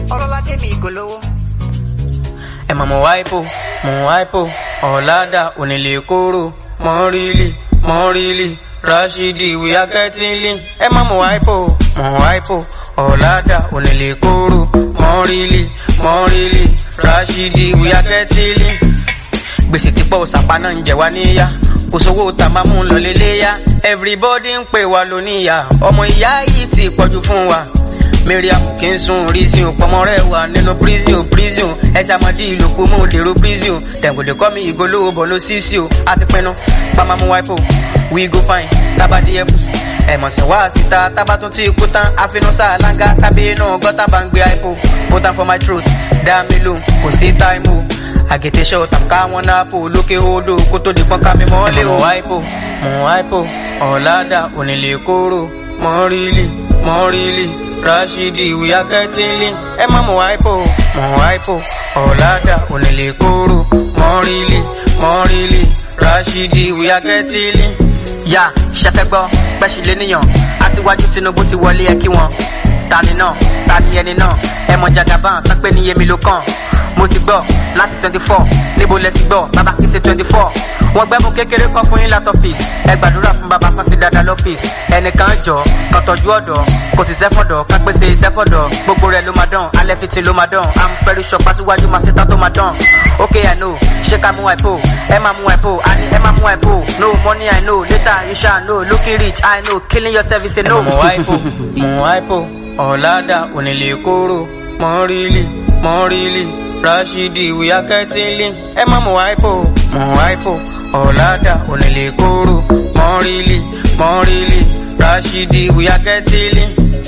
Ọlọ́ládé mi kò lówó. Ẹ mọ̀ mo wáìpò, ọ̀làdà onílé kóró, mọ́rílì, Rashidi we are getting lean. Ẹ mọ̀ mo wáìpò, ọ̀làdà onílé kóró, mọ́rílì, Rashidi we are getting lean. Gbèsè tí pọ̀ sàpá náà ń jẹ wá níyà, kò sówó tá máa mú lọ léléyà. Everybody ń pè wá lóníyà, ọmọ ìyá yìí ti pọ̀jù fún wa. Miriam kì í sun oríṣi òpọmọ rẹ wà nínú prison ẹsẹ àmọdí ìlòkù mú dèrò prison tẹ̀gbọ̀dẹ̀ kọ́ mi ìgolówó bọ̀ ló sísí o a ti pinnu pàmàmú wáìpò we go fine tábàdí ẹ̀fù ẹ̀mọ̀sẹ̀ wá síta tábà tún ti kú tán àfinú sáàlángá tábí inú gọ́tà bá ń gbé àìpò put am for my throat dá mi lóhùn kò sí táìmù àgètèṣọ́ tàbíká wọn náà pò lókè odò kó tó di pọ́nká mi mọ́ lé o. mo wáìpò ọ̀làdà onílé kóró mọ́rílì Rashidi we are getting lean. Ẹ mọ̀ mo wáìpò, ọ̀làdà onílé kóró, mọ́rílì, Rashidi we are getting lean. Yà ṣẹfẹ́ gbọ́ pẹ́ṣì lé níyàn, aṣíwájú Tinubu ti wọlé ẹ kí wọn. Tani ẹni náà, ẹ mọ̀ Jagaban tán pé ní Yemi ló kàn. Mo ti gbọ́ láti 24, níbo lẹ ti gbọ́, bàbá kìí ṣe 24. Wọ́n gbẹ́mú kékeré kan fún yín látọ́fíìsì, ẹ gbàdúrà fún bàbá kan sí dáadáa lọ́fíìsì. Ẹnìkan jọ, kan tọ́jú ọ̀dọ́, kò sì sẹ́fọ̀dọ̀, ká pèsè iṣẹ́fọ̀dọ̀. Gbogbo rẹ̀ ló máa dán, alẹ́ fìtì ló máa dán. I'm very sure pàṣíwájú máa ṣe tán tó máa dán. Okay, I know, ṣé ká mú wáìpò, ẹ máa mú wáìpò, àní ẹ máa mú wáìpò. No money I know, later you shall know. Looking rich I know, killing yourself is a no. Mo wáìpò, ọ̀làdà onílé kóró, mọ́rílì, Rashidi we are getting lean. Ẹ mọ̀ mo wáìpò, ọ̀làdà onílé kóró, mọ́rílì, Rashidi we are getting lean.